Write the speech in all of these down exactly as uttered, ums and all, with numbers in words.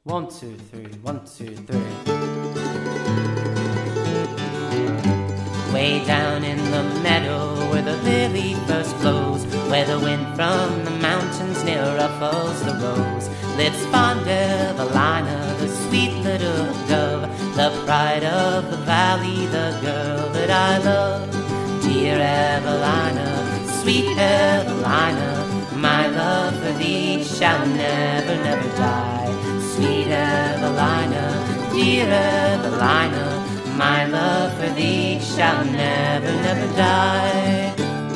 One, two, three, one, two, three. Way down in the meadow where the lily first blows, where the wind from the mountains near ruffles the rose, lives fond Evelina, the sweet little dove, the pride of the valley, the girl that I love. Dear Evelina, sweet Evelina, my love for thee shall never, never die. Sweet Evelina, dear Evelina, my love for thee shall never, never die.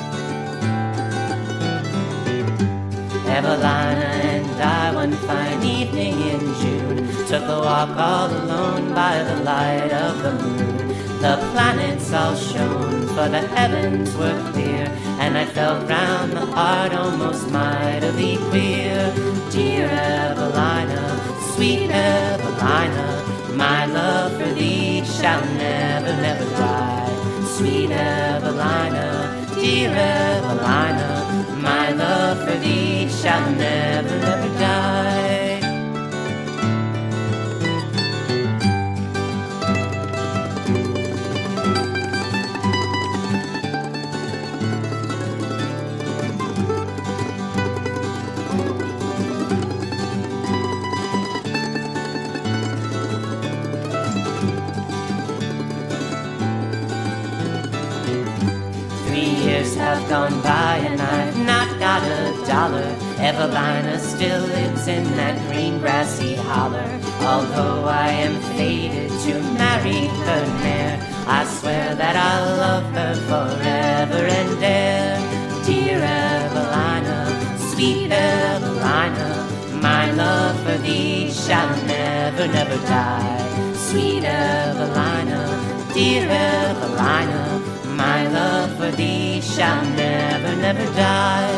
Evelina and I one fine evening in June took a walk all alone by the light of the moon. The planets all shone, for the heavens were clear, and I felt round the heart almost mightily queer. Dear Evelina, sweet Evelina, my love for thee shall never, never die. Sweet Evelina, dear Evelina, my love for thee shall never, never die. Years have gone by and I've not got a dollar. Evelina still lives in that green grassy holler. Although I am fated to marry her ne'er, I swear that I'll love her forever and e'er. Dear Evelina, sweet Evelina, my love for thee shall never, never die. Sweet Evelina, dear Evelina, my love for thee shall never, never die.